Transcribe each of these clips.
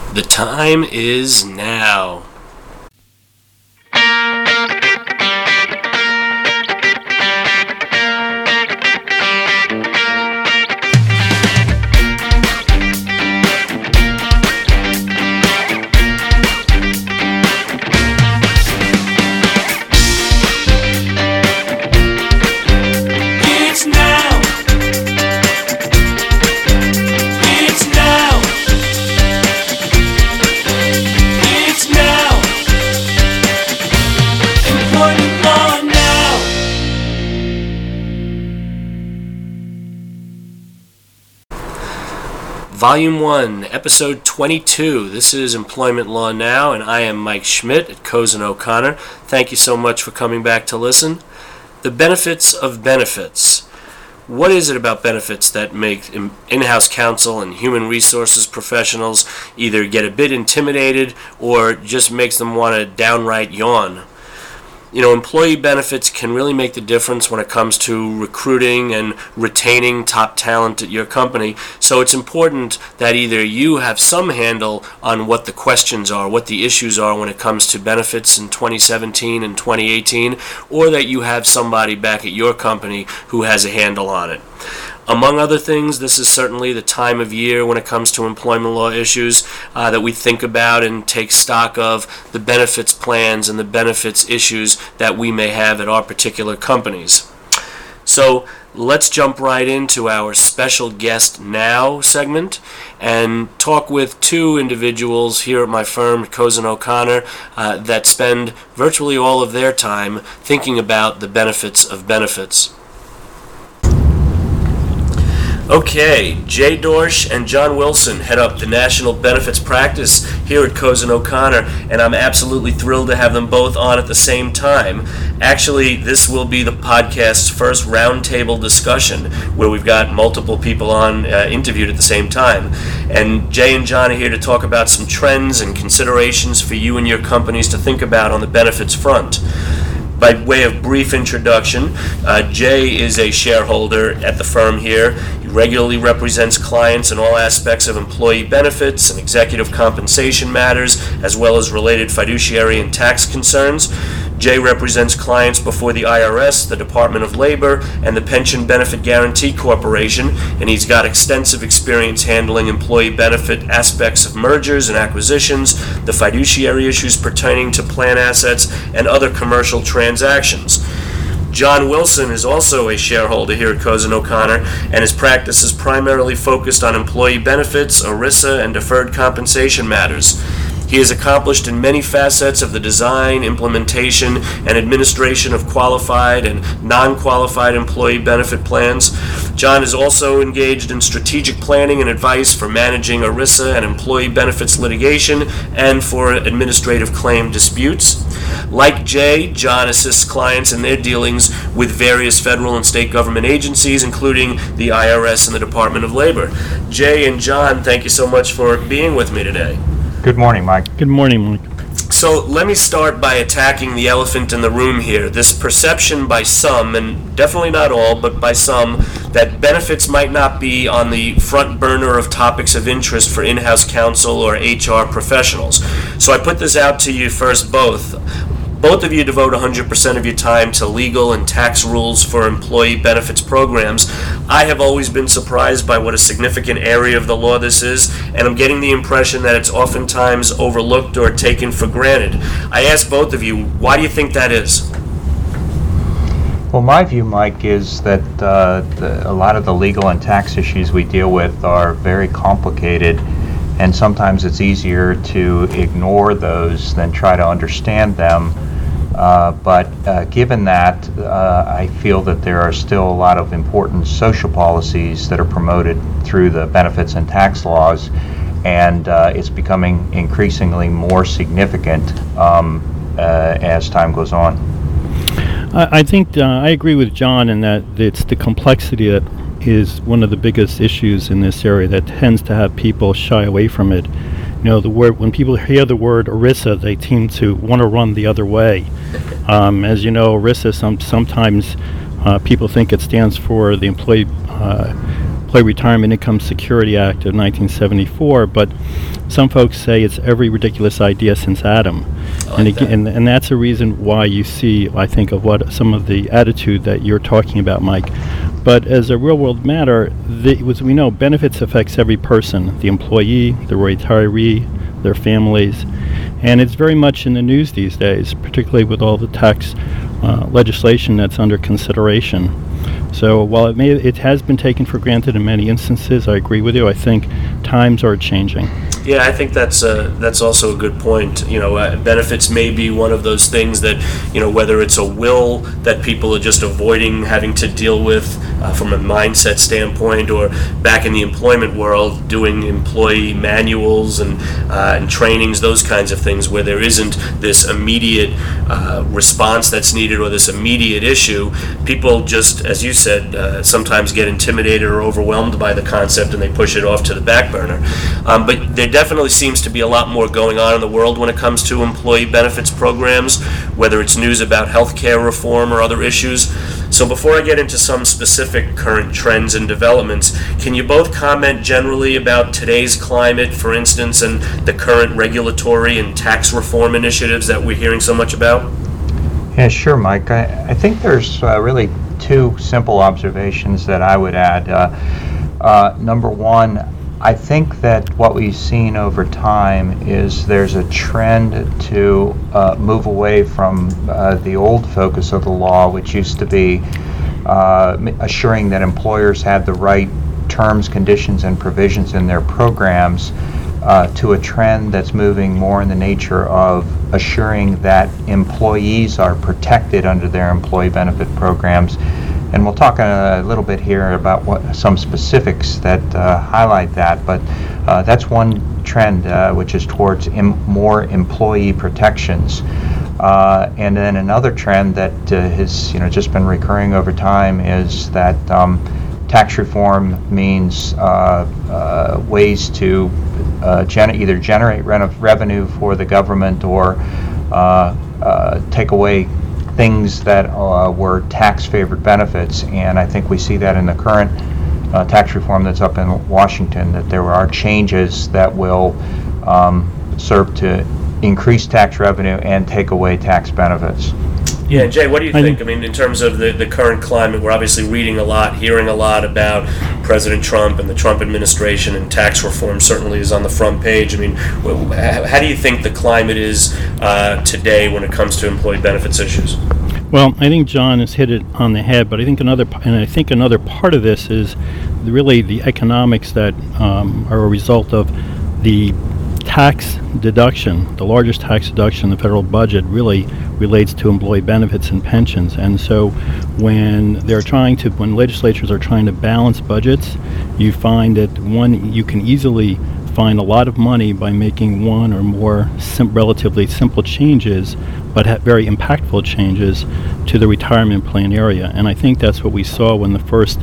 The time is now. Volume 1, Episode 22. This is Employment Law Now, and I am Mike Schmidt at Cozen O'Connor. Thank you so much for coming back to listen. The benefits of benefits. What is it about benefits that make in-house counsel and human resources professionals either get a bit intimidated or just makes them want to downright yawn? You know, employee benefits can really make the difference when it comes to recruiting and retaining top talent at your company. So it's important that either you have some handle on what the questions are, what the issues are when it comes to benefits in 2017 and 2018, or that you have somebody back at your company who has a handle on it. Among other things, this is certainly the time of year when it comes to employment law issues that we think about and take stock of the benefits plans and the benefits issues that we may have at our particular companies. So let's jump right into our special guest now segment and talk with two individuals here at my firm, Cozen O'Connor, that spend virtually all of their time thinking about the benefits of benefits. Okay, Jay Dorsch and John Wilson head up the National Benefits Practice here at Cozen O'Connor, and I'm absolutely thrilled to have them both on at the same time. Actually, this will be the podcast's first roundtable discussion where we've got multiple people on interviewed at the same time. And Jay and John are here to talk about some trends and considerations for you and your companies to think about on the benefits front. By way of brief introduction, Jay is a shareholder at the firm here. He regularly represents clients in all aspects of employee benefits and executive compensation matters, as well as related fiduciary and tax concerns. Jay represents clients before the IRS, the Department of Labor, and the Pension Benefit Guaranty Corporation, and he's got extensive experience handling employee benefit aspects of mergers and acquisitions, the fiduciary issues pertaining to plan assets, and other commercial transactions. John Wilson is also a shareholder here at Cozen O'Connor, and his practice is primarily focused on employee benefits, ERISA, and deferred compensation matters. He is accomplished in many facets of the design, implementation, and administration of qualified and non-qualified employee benefit plans. John is also engaged in strategic planning and advice for managing ERISA and employee benefits litigation and for administrative claim disputes. Like Jay, John assists clients in their dealings with various federal and state government agencies, including the IRS and the Department of Labor. Jay and John, thank you so much for being with me today. Good morning, Mike. Good morning, Mike. So let me start by attacking the elephant in the room here. This perception by some, and definitely not all, but by some, that benefits might not be on the front burner of topics of interest for in-house counsel or HR professionals. So I put this out to you first both. Both of you devote 100% of your time to legal and tax rules for employee benefits programs. I have always been surprised by what a significant area of the law this is, and I'm getting the impression that it's oftentimes overlooked or taken for granted. I ask both of you, why do you think that is? Well, my view, Mike, is that a lot of the legal and tax issues we deal with are very complicated, and sometimes it's easier to ignore those than try to understand them. But given that, I feel that there are still a lot of important social policies that are promoted through the benefits and tax laws, and it's becoming increasingly more significant as time goes on. I think I agree with John in that it's the complexity that is one of the biggest issues in this area that tends to have people shy away from it. You know, the word, when people hear the word ERISA, they seem to want to run the other way. As you know, ERISA, sometimes people think it stands for the Employee Retirement Income Security Act of 1974, but some folks say it's every ridiculous idea since Adam. like And again, that. and that's a reason why you see, I think, of what some of the attitude that you're talking about, Mike. But as a real-world matter, as we know, benefits affects every person: the employee, the retiree, their families, and it's very much in the news these days, particularly with all the tax legislation that's under consideration. So while it has been taken for granted in many instances, I agree with you. I think times are changing. Yeah, I think that's also a good point. Benefits may be one of those things that, whether it's a will that people are just avoiding having to deal with from a mindset standpoint, or back in the employment world, doing employee manuals and trainings, those kinds of things, where there isn't this immediate response that's needed or this immediate issue. People just, as you said, sometimes get intimidated or overwhelmed by the concept and they push it off to the back burner. But there definitely seems to be a lot more going on in the world when it comes to employee benefits programs, whether it's news about healthcare reform or other issues. So before I get into some specific current trends and developments, can you both comment generally about today's climate, for instance, and the current regulatory and tax reform initiatives that we're hearing so much about? Yeah, sure, Mike. I think there's really two simple observations that I would add. Number one, I think that what we've seen over time is there's a trend to move away from the old focus of the law, which used to be assuring that employers had the right terms, conditions, and provisions in their programs, to a trend that's moving more in the nature of assuring that employees are protected under their employee benefit programs. And we'll talk a little bit here about some specifics that highlight that, but that's one trend which is towards more employee protections. And then another trend that has just been recurring over time is that tax reform means ways to either generate revenue for the government or take away things that were tax-favored benefits. And I think we see that in the current tax reform that's up in Washington, that there are changes that will serve to increase tax revenue and take away tax benefits. Yeah, Jay, what do you think? I mean, in terms of the current climate, we're obviously reading a lot, hearing a lot about President Trump and the Trump administration, and tax reform certainly is on the front page. I mean, how do you think the climate is today when it comes to employee benefits issues? Well, I think John has hit it on the head, but I think another part of this is really the economics that are a result of the tax deduction. The largest tax deduction in the federal budget really relates to employee benefits and pensions. And so when legislatures are trying to balance budgets, you find that you can easily find a lot of money by making one or more relatively simple changes, but very impactful changes to the retirement plan area. And I think that's what we saw when the first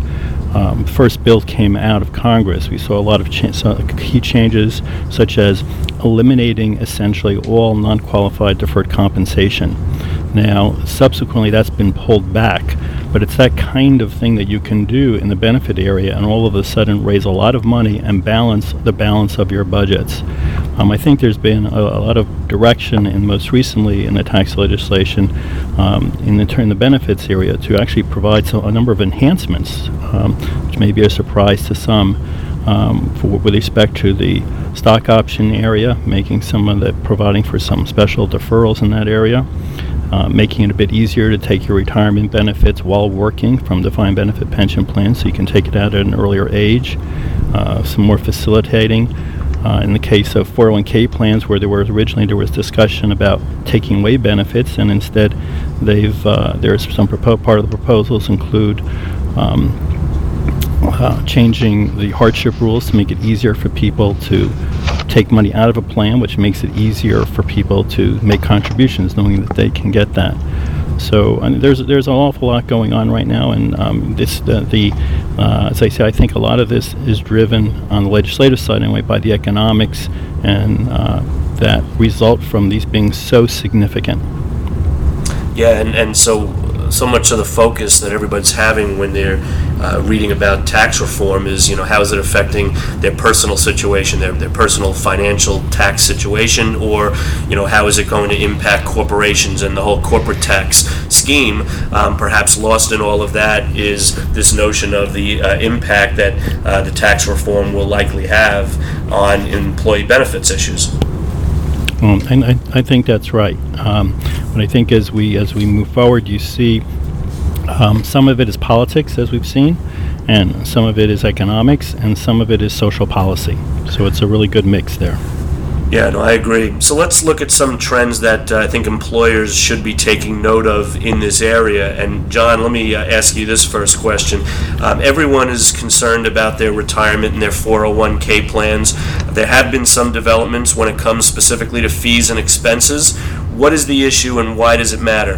bill came out of Congress. We saw a lot of key changes, such as eliminating essentially all non-qualified deferred compensation. Now, subsequently, that's been pulled back, but it's that kind of thing that you can do in the benefit area and all of a sudden raise a lot of money and balance of your budgets. I think there's been a lot of direction, most recently in the tax legislation, in the benefits area, to actually provide a number of enhancements, which may be a surprise to some, with respect to the stock option area, providing for some special deferrals in that area, making it a bit easier to take your retirement benefits while working from defined benefit pension plans, so you can take it out at an earlier age, some more facilitating. In the case of 401k plans, where there was discussion about taking away benefits, and instead there's some part of the proposals include changing the hardship rules to make it easier for people to take money out of a plan, which makes it easier for people to make contributions, knowing that they can get that. So there's an awful lot going on right now, and as I say, I think a lot of this is driven on the legislative side anyway by the economics and that result from these being so significant. Yeah, and so so much of the focus that everybody's having when they're reading about tax reform is, how is it affecting their personal situation, their personal financial tax situation, or, how is it going to impact corporations and the whole corporate tax scheme. Perhaps lost in all of that is this notion of the impact that the tax reform will likely have on employee benefits issues. And I think that's right. But I think as we move forward, you see some of it is politics, as we've seen, and some of it is economics, and some of it is social policy. So it's a really good mix there. Yeah, no, I agree. So let's look at some trends that I think employers should be taking note of in this area. And John, let me ask you this first question. Everyone is concerned about their retirement and their 401k plans. There have been some developments when it comes specifically to fees and expenses. What is the issue and why does it matter?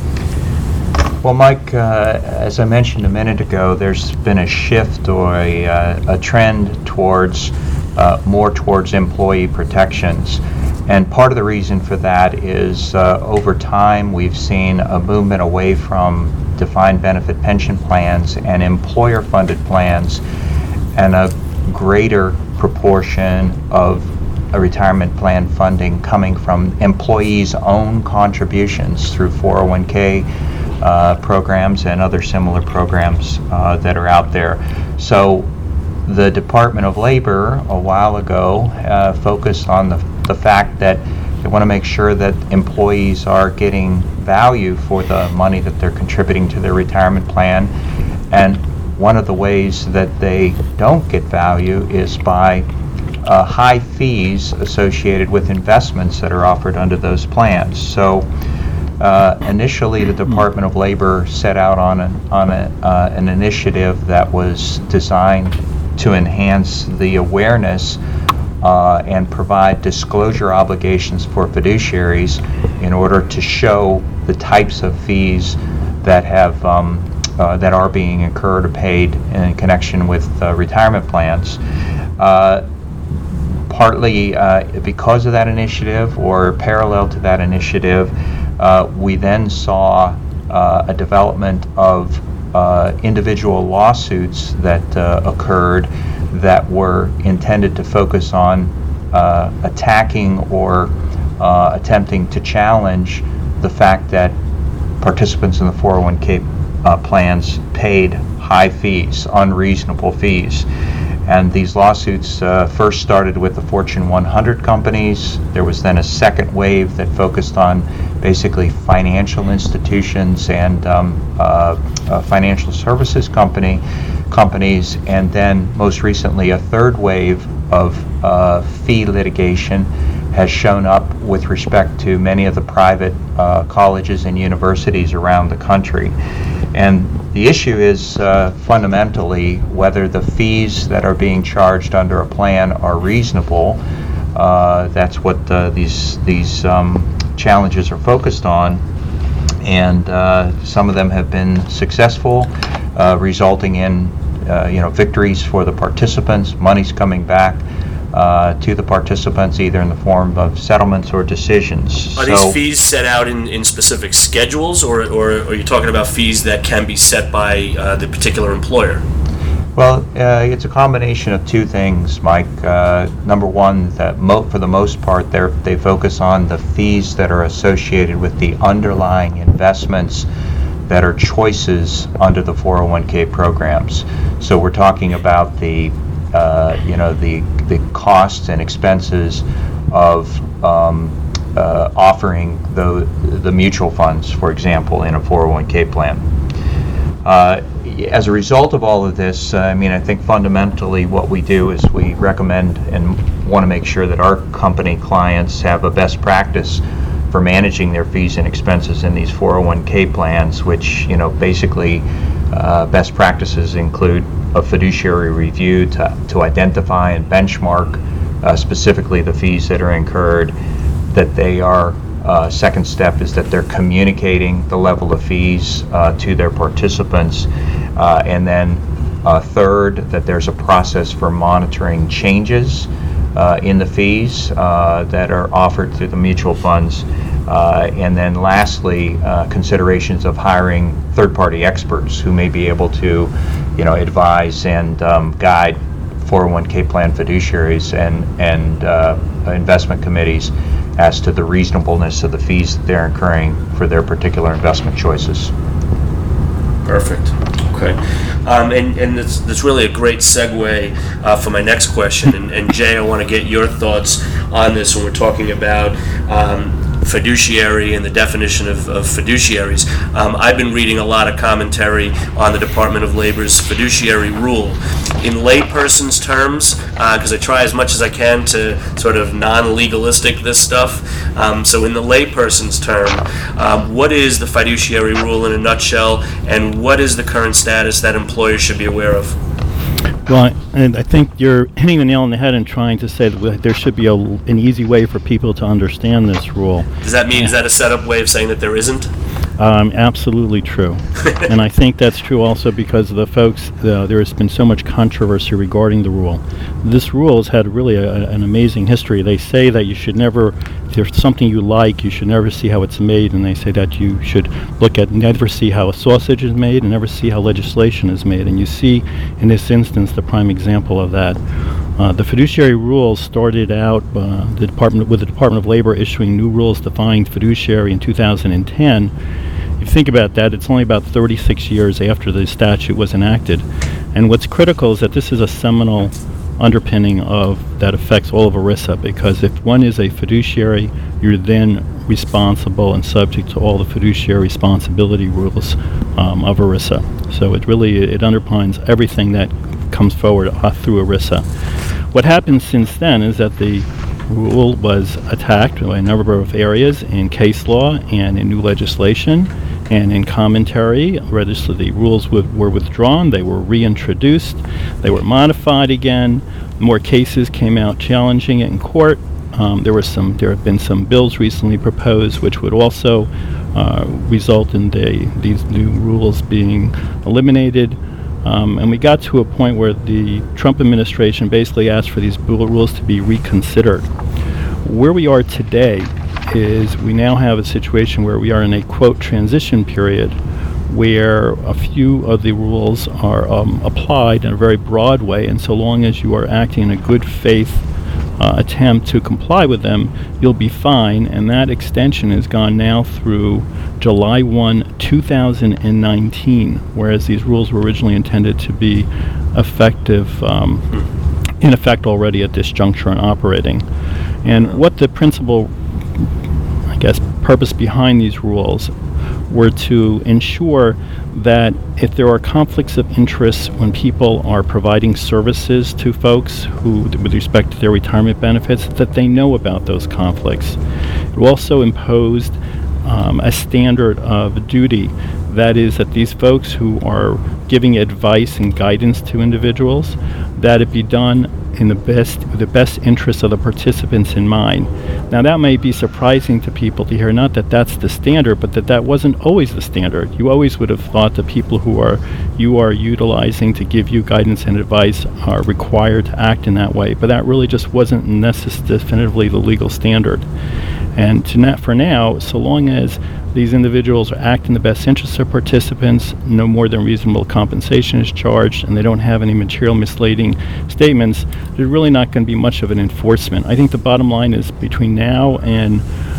Well, Mike, as I mentioned a minute ago, there's been a shift or a trend towards more towards employee protections. And part of the reason for that is over time we've seen a movement away from defined benefit pension plans and employer-funded plans, and a greater proportion of a retirement plan funding coming from employees' own contributions through 401k programs and other similar programs that are out there. So the Department of Labor a while ago focused on the fact that they want to make sure that employees are getting value for the money that they're contributing to their retirement plan. And one of the ways that they don't get value is by high fees associated with investments that are offered under those plans. So initially, the Department of Labor set out on an initiative that was designed to enhance the awareness and provide disclosure obligations for fiduciaries in order to show the types of fees that have that are being incurred or paid in connection with retirement plans. Partly because of that initiative, or parallel to that initiative, we then saw a development of individual lawsuits that occurred that were intended to focus on attacking or attempting to challenge the fact that participants in the 401k plans paid high fees, unreasonable fees. And these lawsuits first started with the Fortune 100 companies. There was then a second wave that focused on basically financial institutions and financial services companies, and then most recently a third wave of fee litigation has shown up with respect to many of the private colleges and universities around the country. And the issue is fundamentally whether the fees that are being charged under a plan are reasonable. That's what these challenges are focused on, and some of them have been successful, resulting in victories for the participants. Money's coming back to the participants either in the form of settlements or decisions. Are these fees set out in specific schedules, or are you talking about fees that can be set by the particular employer? Well, it's a combination of two things, Mike. Number one, that for the most part, they focus on the fees that are associated with the underlying investments that are choices under the 401k programs. So we're talking about the costs and expenses of offering the mutual funds, for example, in a 401k plan. As a result of all of this, I think fundamentally what we do is we recommend and want to make sure that our company clients have a best practice for managing their fees and expenses in these 401k plans, which basically best practices include a fiduciary review to identify and benchmark specifically the fees that are incurred, that they are second step is that they're communicating the level of fees to their participants, and then third, that there's a process for monitoring changes in the fees that are offered through the mutual funds, And then lastly, considerations of hiring third-party experts who may be able to, advise and guide 401k plan fiduciaries and investment committees as to the reasonableness of the fees that they're incurring for their particular investment choices. Perfect. Okay. And that's really a great segue for my next question. And Jay, I want to get your thoughts on this when we're talking about fiduciary and the definition of fiduciaries. I've been reading a lot of commentary on the Department of Labor's fiduciary rule. In layperson's terms, because I try as much as I can to sort of non-legalistic this stuff, so in the layperson's term, what is the fiduciary rule in a nutshell, and what is the current status that employers should be aware of? Well, and I think you're hitting the nail on the head in trying to say that there should be an easy way for people to understand this rule. Does that mean, is that a setup way of saying that there isn't? Absolutely true. And I think that's true also because of the folks, there has been so much controversy regarding the rule. This rule has had really an amazing history. They say that you should never, if there's something you like, you should never see how it's made, and they say that you should never see how a sausage is made and never see how legislation is made. And you see in this instance the prime example of that. The fiduciary rules started out with the Department of Labor issuing new rules defining fiduciary in 2010. If you think about that, it's only about 36 years after the statute was enacted. And what's critical is that this is a seminal underpinning that affects all of ERISA, because if one is a fiduciary, you're then responsible and subject to all the fiduciary responsibility rules of ERISA. So it underpins everything that comes forward through ERISA. What happened since then is that the rule was attacked by a number of areas in case law and in new legislation and in commentary. The rules were withdrawn, they were reintroduced, they were modified again. More cases came out challenging it in court. There have been some bills recently proposed which would also result in these new rules being eliminated. And we got to a point where the Trump administration basically asked for these rules to be reconsidered. Where we are today is we now have a situation where we are in a, quote, transition period where a few of the rules are applied in a very broad way, and so long as you are acting in a good faith attempt to comply with them, you'll be fine. And that extension has gone now through July 1, 2019, whereas these rules were originally intended to be effective, in effect already at this juncture and operating. And what the principal, purpose behind these rules were to ensure that if there are conflicts of interest when people are providing services to folks with respect to their retirement benefits, that they know about those conflicts. It also imposed a standard of duty, that is that these folks who are giving advice and guidance to individuals, that it be done in the best interest of the participants in mind. Now that may be surprising to people to hear, not that that's the standard, but that wasn't always the standard. You always would have thought the people you are utilizing to give you guidance and advice are required to act in that way, but that really just wasn't definitively the legal standard. And for now, so long as these individuals act in the best interest of participants, no more than reasonable compensation is charged, and they don't have any material misleading statements, there's really not going to be much of an enforcement. I think the bottom line is between now and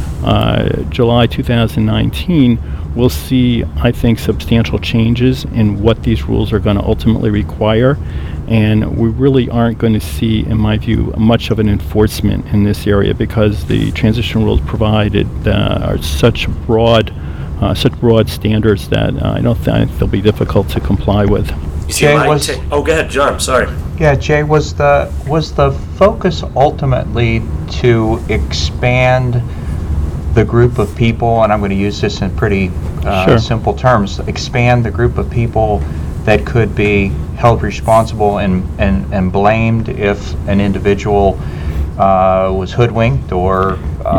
July 2019, we'll see, I think, substantial changes in what these rules are going to ultimately require. And we really aren't going to see, in my view, much of an enforcement in this area because the transition rules provided are such broad standards that I don't think they'll be difficult to comply with. Jay, go ahead, John. Sorry. Yeah, Jay, was the focus ultimately to expand the group of people, and I'm going to use this in pretty simple terms, expand the group of people that could be held responsible and blamed if an individual was hoodwinked or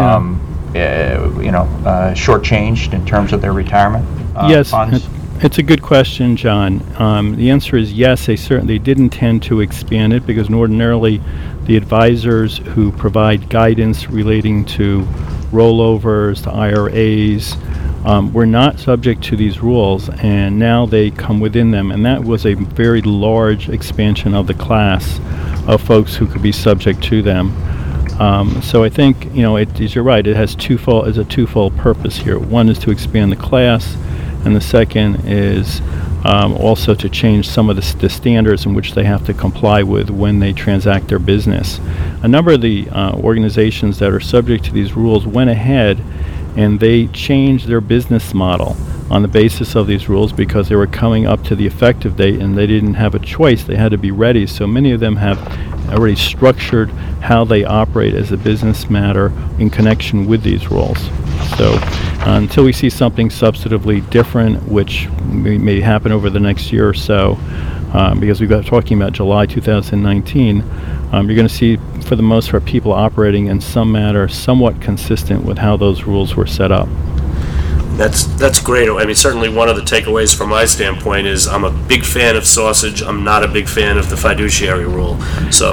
shortchanged in terms of their retirement funds? It's a good question, John. The answer is yes. They did intend to expand it because ordinarily the advisors who provide guidance relating to rollovers to IRAs, were not subject to these rules, and now they come within them, and that was a very large expansion of the class of folks who could be subject to them. So I think, you're right, it has a twofold purpose here. One is to expand the class, and the second is also to change some of the standards in which they have to comply with when they transact their business. A number of the organizations that are subject to these rules went ahead and they changed their business model on the basis of these rules because they were coming up to the effective date and they didn't have a choice. They had to be ready. So many of them have already structured how they operate as a business matter in connection with these rules. So until we see something substantively different, which may happen over the next year or so, because we've got talking about July 2019, you're going to see, for the most part, people operating in some manner somewhat consistent with how those rules were set up. That's great. I mean, certainly one of the takeaways from my standpoint is I'm a big fan of sausage. I'm not a big fan of the fiduciary rule. So,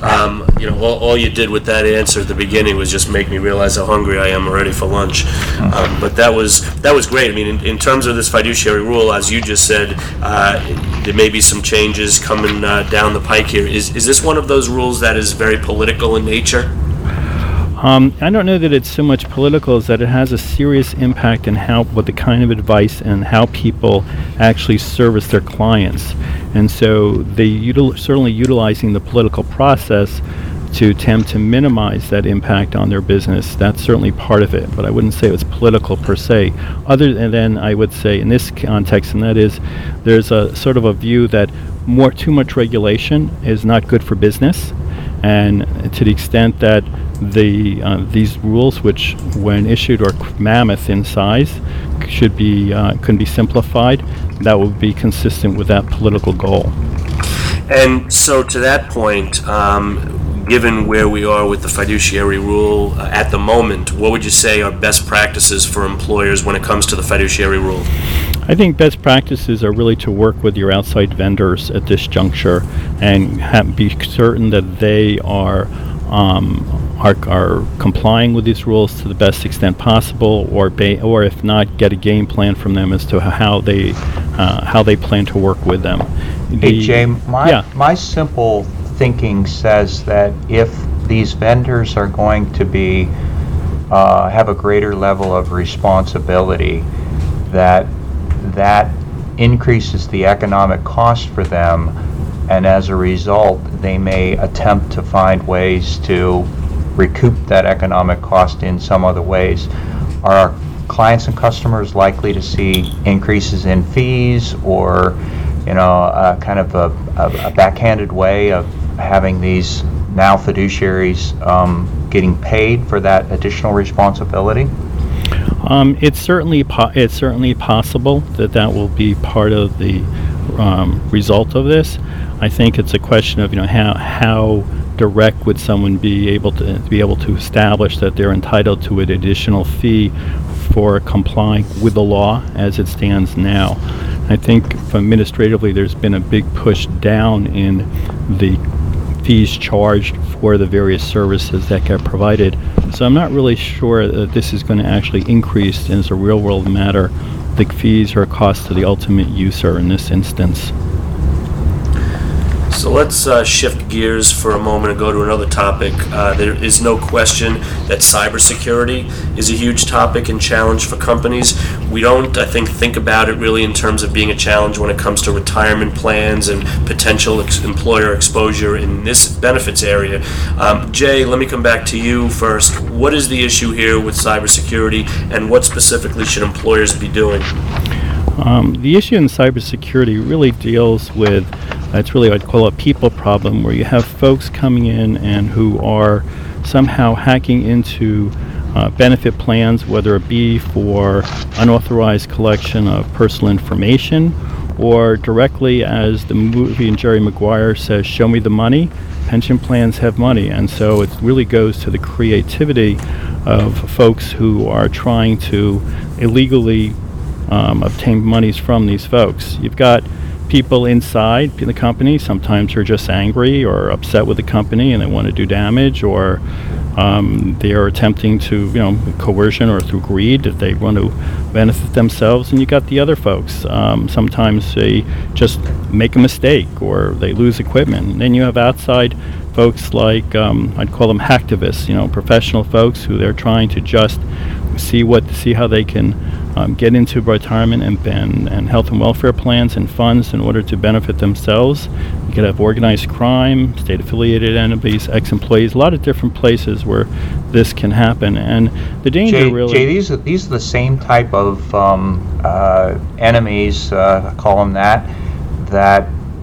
all you did with that answer at the beginning was just make me realize how hungry I am already for lunch. But that was great. I mean, in terms of this fiduciary rule, as you just said, there may be some changes coming down the pike here. Is this one of those rules that is very political in nature? I don't know that it's so much political as that it has a serious impact in what the kind of advice and how people actually service their clients. And so they certainly utilizing the political process to attempt to minimize that impact on their business. That's certainly part of it, but I wouldn't say it was political per se. Other than I would say in this context, and that is there's a sort of a view that too much regulation is not good for business. And to the extent that these rules, which when issued are mammoth in size, can be simplified, that would be consistent with that political goal. And so to that point, given where we are with the fiduciary rule at the moment, what would you say are best practices for employers when it comes to the fiduciary rule? I think best practices are really to work with your outside vendors at this juncture and be certain that they are complying with these rules to the best extent possible, or if not, get a game plan from them as to how they plan to work with them. Hey Jay, my simple thinking says that if these vendors are going to be have a greater level of responsibility, that increases the economic cost for them, and as a result they may attempt to find ways to recoup that economic cost in some other ways. Are our clients and customers likely to see increases in fees, or kind of a backhanded way of having these now fiduciaries getting paid for that additional responsibility? It's certainly possible that will be part of the result of this. I think it's a question of how direct would someone be able to establish that they're entitled to an additional fee for complying with the law as it stands now. I think administratively there's been a big push down in the fees charged for the various services that get provided. So I'm not really sure that this is going to actually increase as a real world matter the fees or cost to the ultimate user in this instance. So let's shift gears for a moment and go to another topic. There is no question that cybersecurity is a huge topic and challenge for companies. We don't, I think about it really in terms of being a challenge when it comes to retirement plans and potential employer exposure in this benefits area. Jay, let me come back to you first. What is the issue here with cybersecurity, and what specifically should employers be doing? The issue in cybersecurity really deals with, it's really what I'd call a people problem, where you have folks coming in and who are somehow hacking into benefit plans, whether it be for unauthorized collection of personal information, or directly, as the movie in Jerry Maguire says, show me the money. Pension plans have money, and so it really goes to the creativity of folks who are trying to illegally obtain monies from these folks. You've got people inside the company, sometimes are just angry or upset with the company and they want to do damage, or They are attempting to, coercion or through greed, that they want to benefit themselves. And you got the other folks. Sometimes they just make a mistake or they lose equipment. And then you have outside folks like, I'd call them hacktivists, professional folks who they're trying to just see how they can get into retirement and health and welfare plans and funds in order to benefit themselves. You could have organized crime, state-affiliated entities, ex-employees, a lot of different places where this can happen. And the danger Jay, these are the same type of enemies, call them that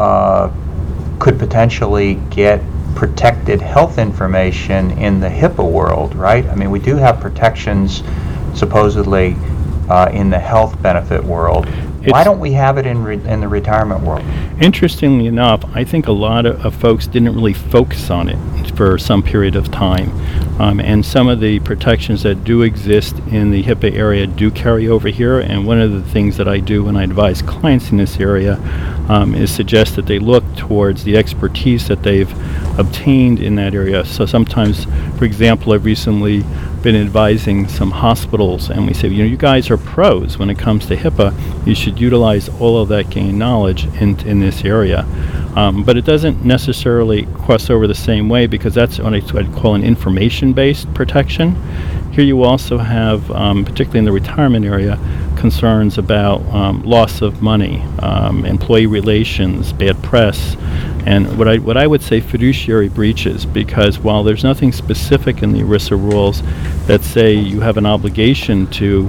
could potentially get protected health information in the HIPAA world, right? I mean, we do have protections supposedly in the health benefit world. Why don't we have it in the retirement world? Interestingly enough, I think a lot of folks didn't really focus on it for some period of time. And some of the protections that do exist in the HIPAA area do carry over here. And one of the things that I do when I advise clients in this area is suggest that they look towards the expertise that they've obtained in that area. So sometimes, for example, I've recently been advising some hospitals, and we say, you guys are pros when it comes to HIPAA. You should utilize all of that gained knowledge in this area. But it doesn't necessarily cross over the same way, because that's what I'd call an information-based protection. Here you also have, particularly in the retirement area, concerns about loss of money, employee relations, bad press, and what I would say fiduciary breaches, because while there's nothing specific in the ERISA rules that say you have an obligation to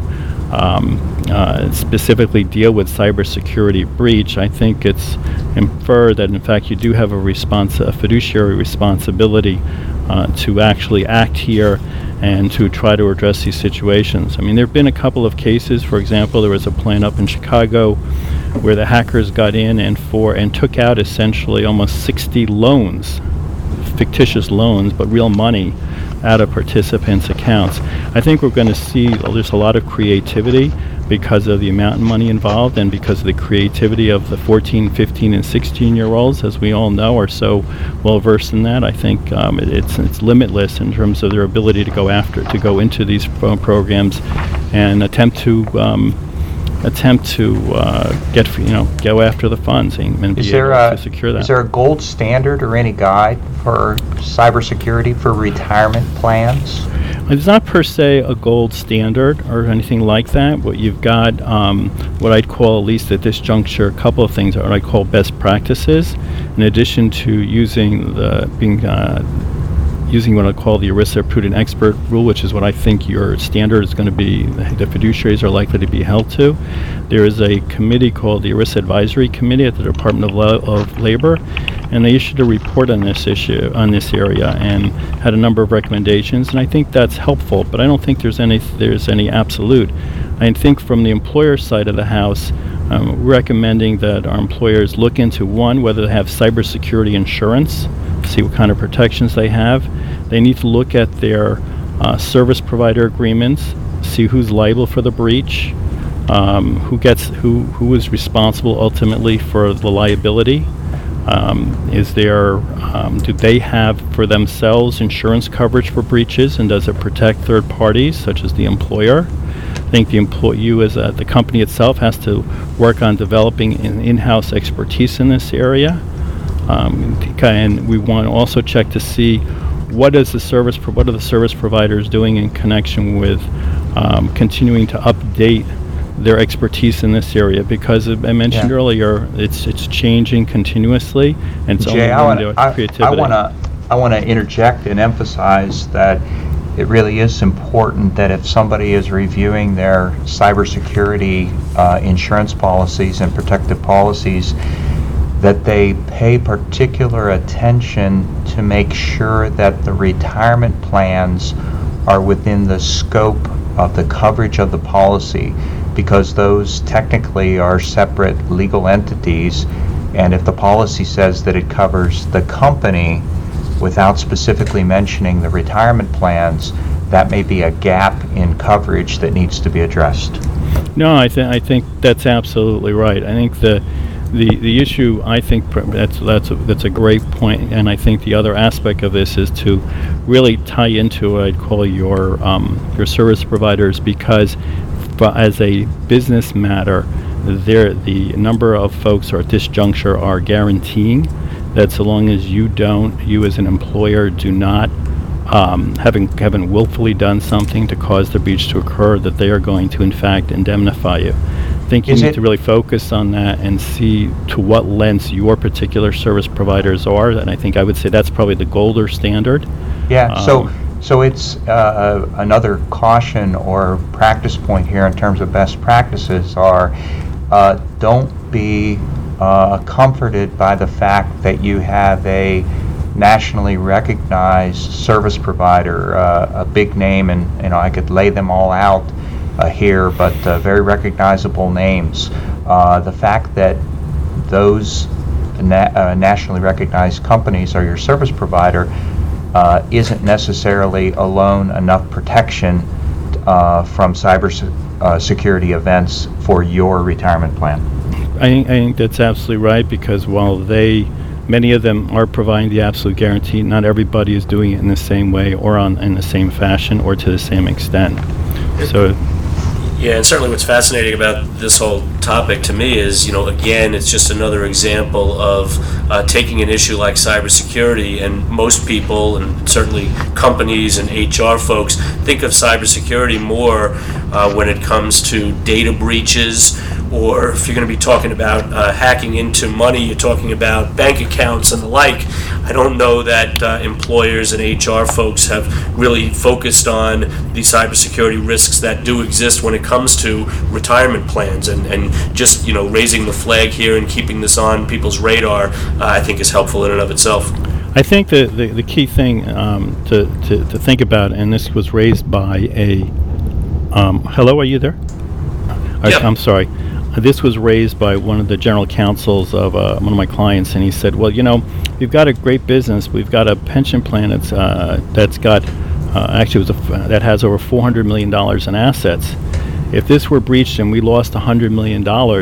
specifically deal with cybersecurity breach, I think it's inferred that in fact you do have a fiduciary responsibility to actually act here and to try to address these situations. I mean, there have been a couple of cases. For example, there was a plant up in Chicago where the hackers got in and took out essentially almost 60 loans, fictitious loans, but real money, out of participants' accounts. I think we're going to see there's a lot of creativity because of the amount of money involved and because of the creativity of the 14, 15, and 16-year-olds, as we all know, are so well versed in that. I think it's limitless in terms of their ability to go into these programs and attempt to go after the funds and be able to secure that. Is there a gold standard or any guide for cybersecurity for retirement plans? It's not per se a gold standard or anything like that, but you've got what I'd call, at least at this juncture, a couple of things that I call best practices, in addition to using what I call the ERISA Prudent Expert Rule, which is what I think your standard is going to be, the fiduciaries are likely to be held to. There is a committee called the ERISA Advisory Committee at the Department of Labor, and they issued a report on this area and had a number of recommendations, and I think that's helpful, but I don't think there's any absolute. I think from the employer side of the house, recommending that our employers look into, one, whether they have cybersecurity insurance, see what kind of protections they have. They need to look at their service provider agreements, see who's liable for the breach, who is responsible ultimately for the liability. Do they have for themselves insurance coverage for breaches, and does it protect third parties such as the employer? I think the company itself has to work on developing an in-house expertise in this area. And we want to also check to see what are the service providers doing in connection with continuing to update their expertise in this area, because I mentioned earlier, it's changing continuously, and it's Jay, only going to creativity. I want to interject and emphasize that it really is important that if somebody is reviewing their cybersecurity insurance policies and protective policies, that they pay particular attention to make sure that the retirement plans are within the scope of the coverage of the policy, because those technically are separate legal entities, and if the policy says that it covers the company without specifically mentioning the retirement plans, that may be a gap in coverage that needs to be addressed. No, I think that's absolutely right. I think The issue, I think, that's a great point, and I think the other aspect of this is to really tie into, I'd call your service providers, because as a business matter, the number of folks at this juncture are guaranteeing that so long as you as an employer do not, having willfully done something to cause the breach to occur, that they are going to in fact indemnify you. I think you need to really focus on that and see to what lengths your particular service providers are, and I would say that's probably the gold standard. Yeah, so it's another caution or practice point here in terms of best practices are don't be comforted by the fact that you have a nationally recognized service provider, a big name, and I could lay them all out here, but very recognizable names. The fact that those nationally recognized companies are your service provider isn't necessarily alone enough protection from cyber security events for your retirement plan. I think that's absolutely right, because while many of them are providing the absolute guarantee, not everybody is doing it in the same way or in the same fashion or to the same extent. So. Yeah, and certainly what's fascinating about this whole topic to me is, again, it's just another example of taking an issue like cybersecurity, and most people, and certainly companies and HR folks, think of cybersecurity more when it comes to data breaches, or if you're going to be talking about hacking into money, you're talking about bank accounts and the like. I don't know that employers and HR folks have really focused on the cybersecurity risks that do exist when it comes to retirement plans, and just raising the flag here and keeping this on people's radar, I think is helpful in and of itself. I think the key thing to think about, and this was raised by hello, are you there? Yep. I'm sorry. This was raised by one of the general counsels of one of my clients, and he said, well, we've got a great business. We've got a pension plan that's got that has over $400 million in assets. If this were breached and we lost $100 million,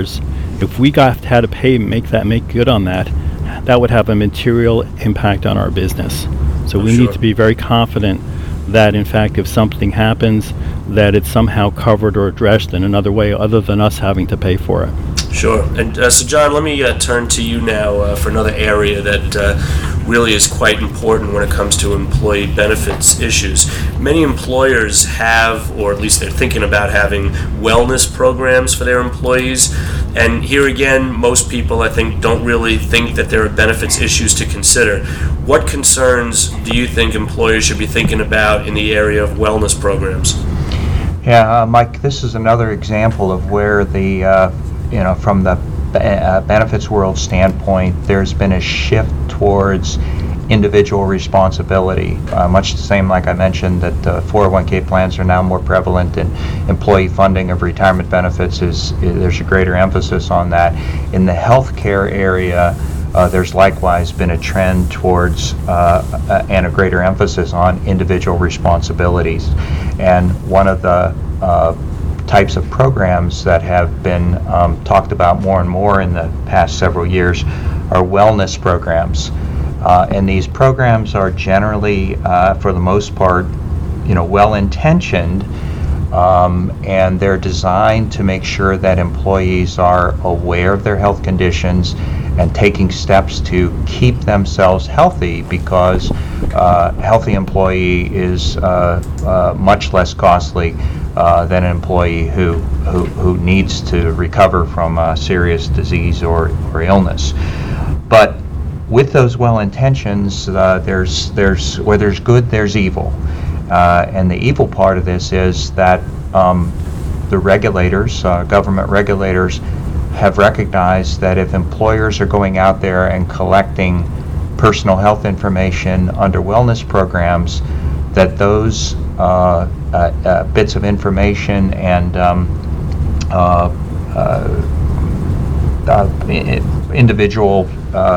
if we had to make good on that, that would have a material impact on our business. So we need to be very confident that, in fact, if something happens, that it's somehow covered or addressed in another way other than us having to pay for it. Sure. And so, John, let me turn to you now for another area that really is quite important when it comes to employee benefits issues. Many employers have, or at least they're thinking about having, wellness programs for their employees. And here again, most people, I think, don't really think that there are benefits issues to consider. What concerns do you think employers should be thinking about in the area of wellness programs? Yeah, Mike, this is another example of where from the benefits world standpoint, there's been a shift towards individual responsibility. Much the same, like I mentioned, that 401k plans are now more prevalent, and employee funding of retirement benefits there's a greater emphasis on that. In the healthcare area, there's likewise been a trend towards and a greater emphasis on individual responsibilities. And one of the types of programs that have been talked about more and more in the past several years are wellness programs. And these programs are generally, for the most part, well-intentioned, and they're designed to make sure that employees are aware of their health conditions and taking steps to keep themselves healthy, because a healthy employee is much less costly than an employee who needs to recover from a serious disease or illness. But with those well intentions, there's where there's good, there's evil, and the evil part of this is that the regulators, government regulators, have recognized that if employers are going out there and collecting personal health information under wellness programs, that those bits of information and individual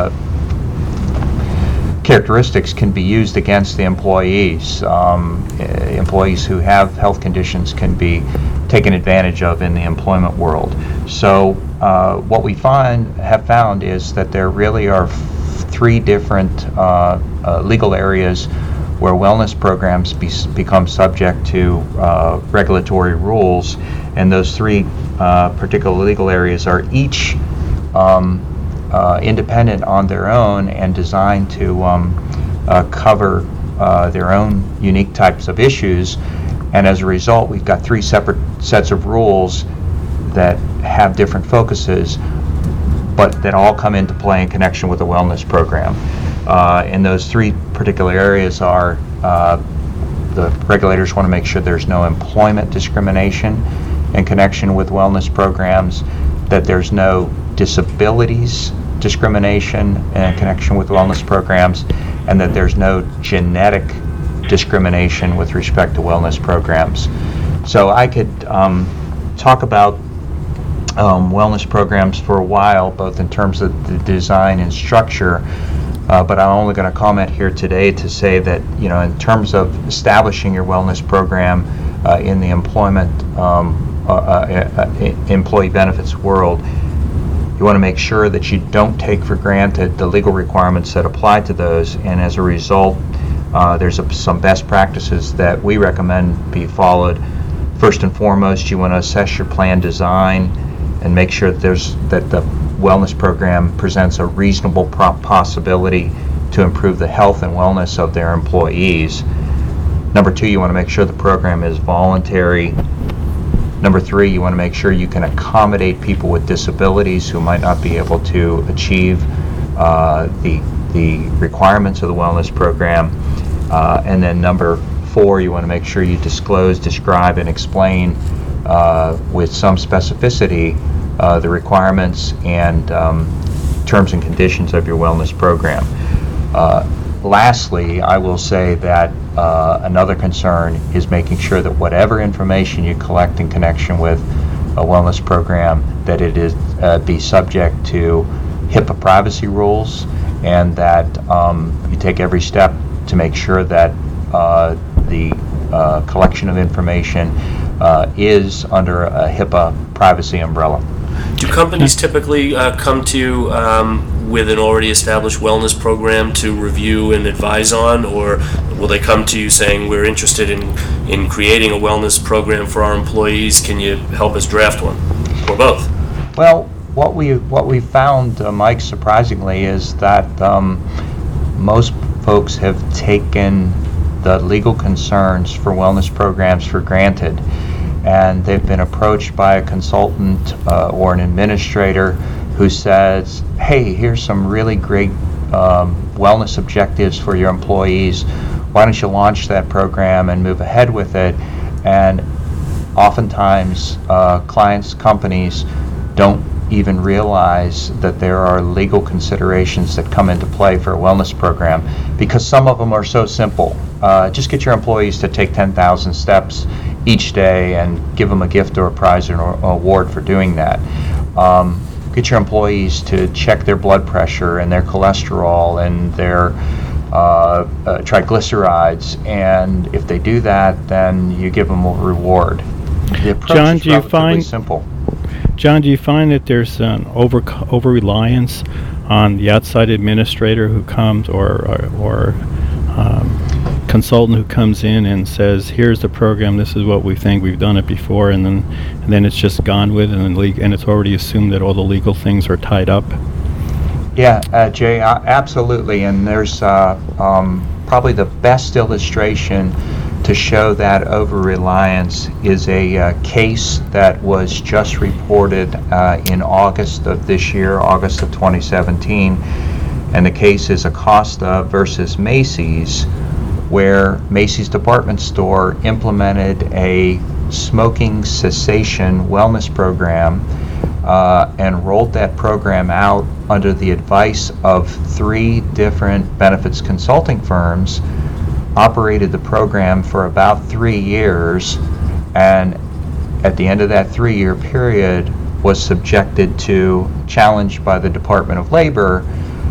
characteristics can be used against the employees. Employees who have health conditions can be taken advantage of in the employment world. So what we have found is that there really are three different legal areas where wellness programs become subject to regulatory rules, and those three particular legal areas are each independent on their own and designed to cover their own unique types of issues. And as a result, we've got three separate sets of rules that have different focuses, but that all come into play in connection with a wellness program. And those three particular areas are the regulators want to make sure there's no employment discrimination in connection with wellness programs, that there's no disabilities discrimination in connection with wellness programs, and that there's no genetic discrimination with respect to wellness programs. So I could talk about wellness programs for a while, both in terms of the design and structure, but I'm only going to comment here today to say that, in terms of establishing your wellness program in the employee benefits world, you want to make sure that you don't take for granted the legal requirements that apply to those, and as a result, there's some best practices that we recommend be followed. First and foremost, you want to assess your plan design and make sure that the wellness program presents a reasonable possibility to improve the health and wellness of their employees. Number two, you want to make sure the program is voluntary. Number three, you want to make sure you can accommodate people with disabilities who might not be able to achieve the requirements of the wellness program. And then number four, you want to make sure you disclose, describe, and explain with some specificity the requirements and terms and conditions of your wellness program. Lastly, I will say that another concern is making sure that whatever information you collect in connection with a wellness program, that it is be subject to HIPAA privacy rules, and that you take every step to make sure that the collection of information is under a HIPAA privacy umbrella. Do companies typically come to you with an already established wellness program to review and advise on, or will they come to you saying, we're interested in creating a wellness program for our employees, can you help us draft one, or both? Well, what we found, Mike, surprisingly, is that most folks have taken the legal concerns for wellness programs for granted, and they've been approached by a consultant or an administrator who says, hey, here's some really great wellness objectives for your employees. Why don't you launch that program and move ahead with it? And oftentimes clients, companies don't even realize that there are legal considerations that come into play for a wellness program, because some of them are so simple. Just get your employees to take 10,000 steps each day and give them a gift or a prize or an award for doing that. Get your employees to check their blood pressure and their cholesterol and their triglycerides, and if they do that, then you give them a reward. The approach John, is do you relatively find simple. John, do you find that there's an over reliance on the outside administrator who comes, or consultant who comes in and says, "Here's the program. This is what we think. We've done it before," and then it's just gone with, and it's already assumed that all the legal things are tied up? Yeah, Jay, absolutely. And there's probably the best illustration to show that over-reliance is a case that was just reported in August of this year, August of 2017. And the case is Acosta versus Macy's, where Macy's department store implemented a smoking cessation wellness program and rolled that program out under the advice of 3 different benefits consulting firms, operated the program for about 3 years, and at the end of that 3-year period was subjected to challenge by the Department of Labor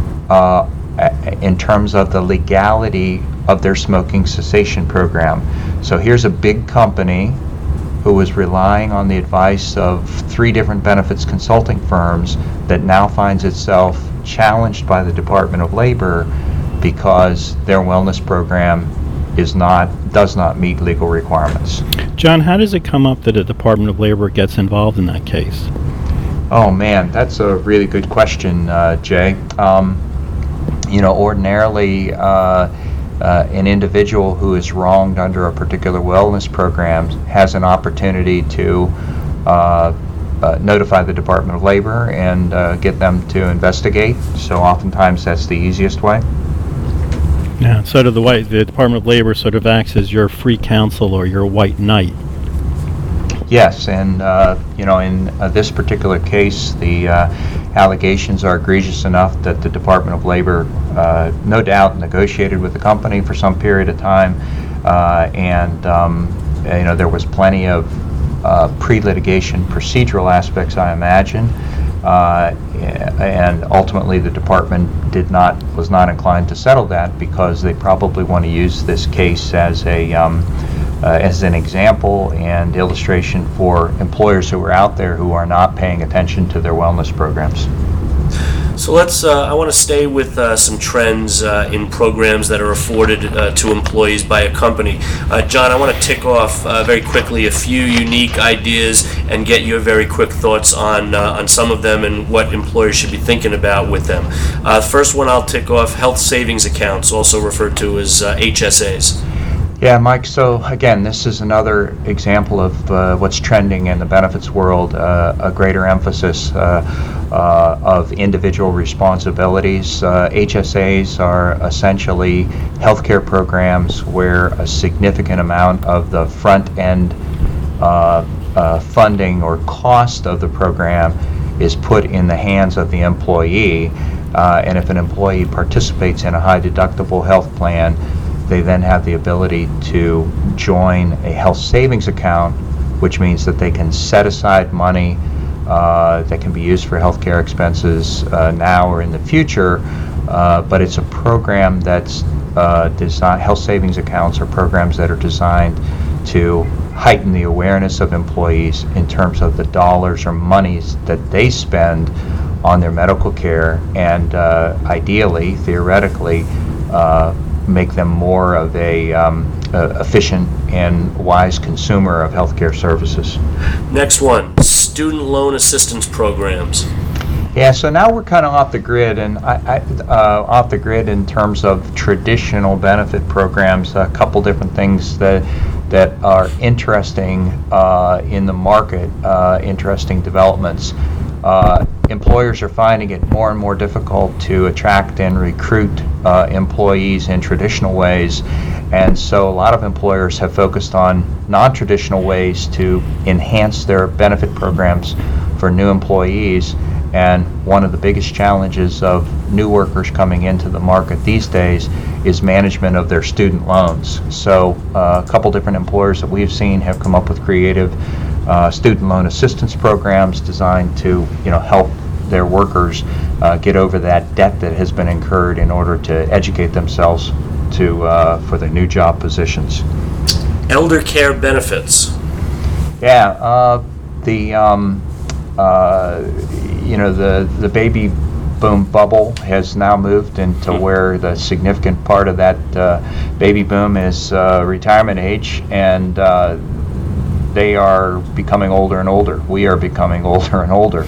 in terms of the legality of their smoking cessation program. So here's a big company who was relying on the advice of 3 different benefits consulting firms that now finds itself challenged by the Department of Labor because their wellness program does not meet legal requirements. John, how does it come up that the Department of Labor gets involved in that case? Oh man, that's a really good question, Jay. Ordinarily, an individual who is wronged under a particular wellness program has an opportunity to notify the Department of Labor and get them to investigate. So oftentimes that's the easiest way. Yeah, sort of the Department of Labor sort of acts as your free counsel or your white knight. Yes, and in this particular case, the allegations are egregious enough that the Department of Labor, no doubt, negotiated with the company for some period of time, and there was plenty of pre-litigation procedural aspects, I imagine, and ultimately the department was not inclined to settle that because they probably want to use this case as an example and illustration for employers who are out there who are not paying attention to their wellness programs. So I want to stay with some trends in programs that are afforded to employees by a company. John, I want to tick off very quickly a few unique ideas and get your very quick thoughts on some of them and what employers should be thinking about with them. First one I'll tick off, health savings accounts, also referred to as HSAs. Yeah, Mike, so again, this is another example of what's trending in the benefits world, a greater emphasis of individual responsibilities. HSAs are essentially healthcare programs where a significant amount of the front-end funding or cost of the program is put in the hands of the employee, and if an employee participates in a high-deductible health plan, they then have the ability to join a health savings account, which means that they can set aside money that can be used for healthcare expenses now or in the future, but it's a program that's designed, health savings accounts are programs that are designed to heighten the awareness of employees in terms of the dollars or monies that they spend on their medical care and ideally, theoretically, make them more of a efficient and wise consumer of healthcare services. Next one, student loan assistance programs. Yeah, so now we're kind of off the grid, and off the grid in terms of traditional benefit programs. A couple different things that are interesting in the market, interesting developments. Employers are finding it more and more difficult to attract and recruit employees in traditional ways, and so a lot of employers have focused on non-traditional ways to enhance their benefit programs for new employees. And one of the biggest challenges of new workers coming into the market these days is management of their student loans. So a couple different employers that we've seen have come up with creative student loan assistance programs designed to help their workers get over that debt that has been incurred in order to educate themselves for their new job positions. Elder care benefits. Yeah, the baby boom bubble has now moved into where the significant part of that baby boom is retirement age, and they are becoming older and older. We are becoming older and older.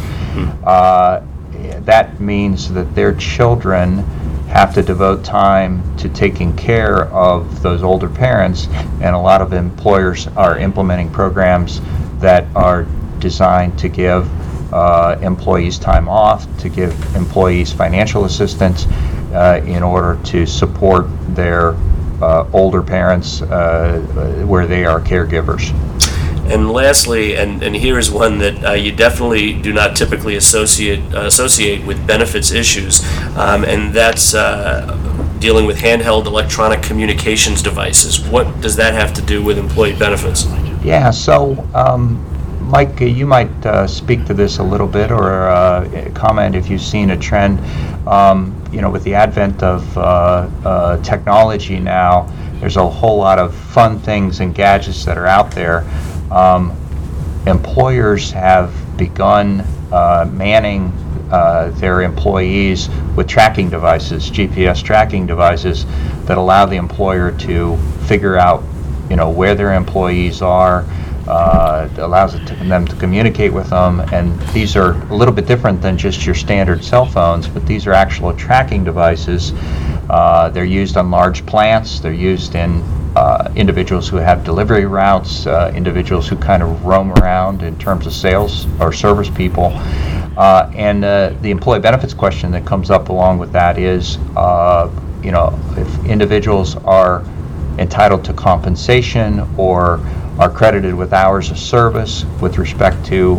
That means that their children have to devote time to taking care of those older parents, and a lot of employers are implementing programs that are designed to give employees time off, to give employees financial assistance in order to support their older parents where they are caregivers. And lastly, and here is one that you definitely do not typically associate with benefits issues, and that's dealing with handheld electronic communications devices. What does that have to do with employee benefits? Yeah, so Mike, you might speak to this a little bit, or comment if you've seen a trend. With the advent of technology now, there's a whole lot of fun things and gadgets that are out there. employers have begun manning their employees with tracking devices, GPS tracking devices, that allow the employer to figure out, where their employees are. Allows them to communicate with them, and these are a little bit different than just your standard cell phones, but these are actual tracking devices. They're used on large plants. They're used in individuals who have delivery routes, individuals who kind of roam around in terms of sales or service people. And the employee benefits question that comes up along with that is, if individuals are entitled to compensation or are credited with hours of service with respect to,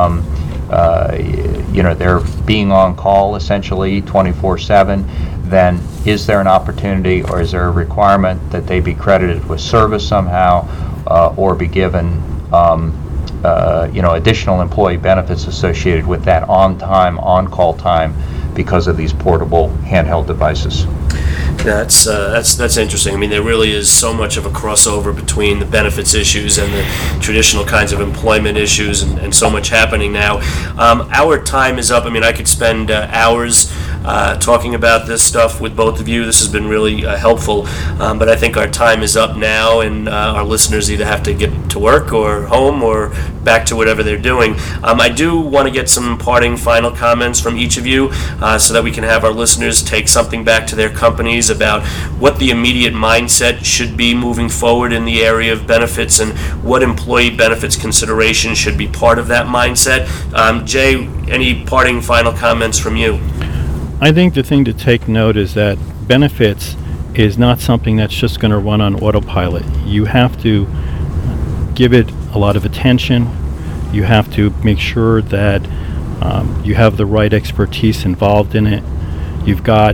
they're being on call essentially 24/7, then is there an opportunity or is there a requirement that they be credited with service somehow, or be given, additional employee benefits associated with that on-call time because of these portable handheld devices? That's interesting. I mean, there really is so much of a crossover between the benefits issues and the traditional kinds of employment issues, and so much happening now. Our time is up. I mean, I could spend hours talking about this stuff with both of you. This has been really helpful, but I think our time is up now, and our listeners either have to get to work or home or back to whatever they're doing. I do want to get some parting final comments from each of you, so that we can have our listeners take something back to their companies about what the immediate mindset should be moving forward in the area of benefits, and what employee benefits consideration should be part of that mindset. Jay, any parting final comments from you? I think the thing to take note is that benefits is not something that's just going to run on autopilot. You have to give it a lot of attention. You have to make sure that you have the right expertise involved in it. You've got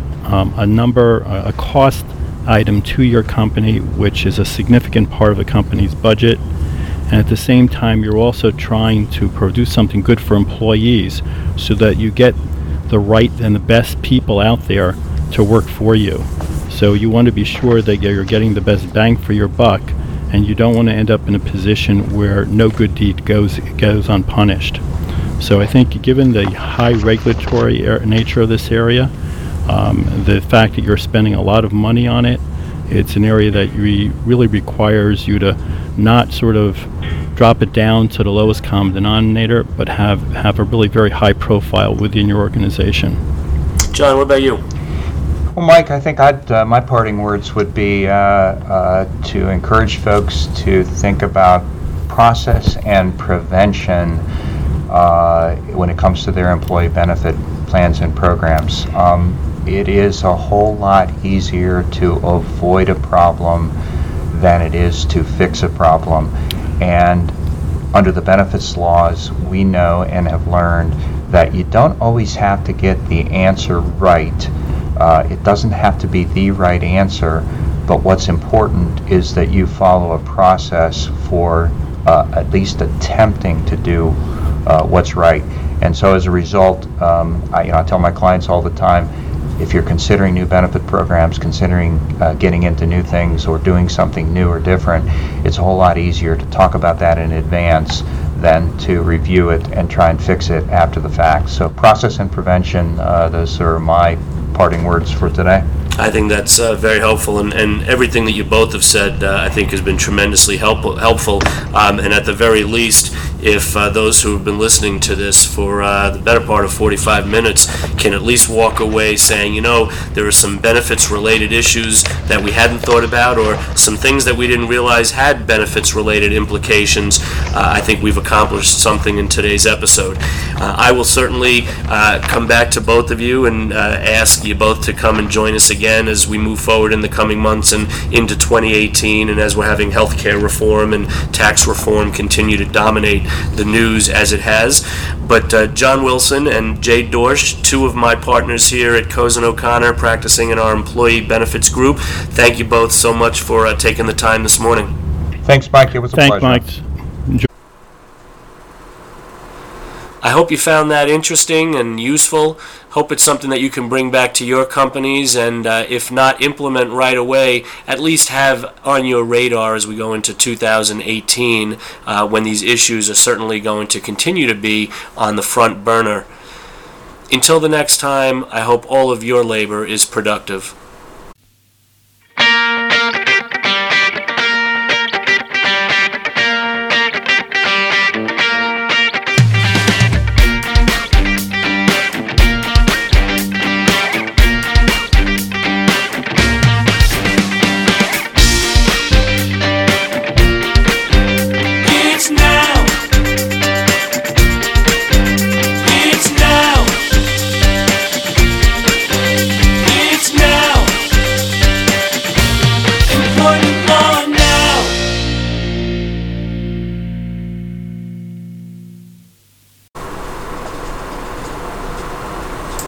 a cost item to your company, which is a significant part of the company's budget. And at the same time, you're also trying to produce something good for employees so that you get the right and the best people out there to work for you. So you want to be sure that you're getting the best bang for your buck, and you don't want to end up in a position where no good deed goes unpunished. So I think given the high regulatory nature of this area, the fact that you're spending a lot of money on it, it's an area that really requires you to not sort of drop it down to the lowest common denominator, but have a really very high profile within your organization. John, what about you? Well, Mike, I think my parting words would be to encourage folks to think about process and prevention when it comes to their employee benefit plans and programs. It is a whole lot easier to avoid a problem than it is to fix a problem. And under the benefits laws, we know and have learned that you don't always have to get the answer right. It doesn't have to be the right answer, but what's important is that you follow a process for at least attempting to do what's right. And so as a result, I tell my clients all the time, if you're considering new benefit programs, considering getting into new things or doing something new or different, it's a whole lot easier to talk about that in advance than to review it and try and fix it after the fact. So process and prevention, those are my parting words for today. I think that's very helpful, and everything that you both have said, I think, has been tremendously helpful. And at the very least, if those who have been listening to this for the better part of 45 minutes can at least walk away saying, there are some benefits-related issues that we hadn't thought about, or some things that we didn't realize had benefits-related implications, I think we've accomplished something in today's episode. I will certainly come back to both of you and ask you both to come and join us again as we move forward in the coming months and into 2018, and as we're having healthcare reform and tax reform continue to dominate the news as it has. But John Wilson and Jay Dorsch, two of my partners here at Cozen O'Connor, practicing in our employee benefits group, thank you both so much for taking the time this morning. Thanks, Mike. It was a pleasure. Thanks, Mike. I hope you found that interesting and useful. Hope it's something that you can bring back to your companies, and if not implement right away, at least have on your radar as we go into 2018, when these issues are certainly going to continue to be on the front burner. Until the next time, I hope all of your labor is productive.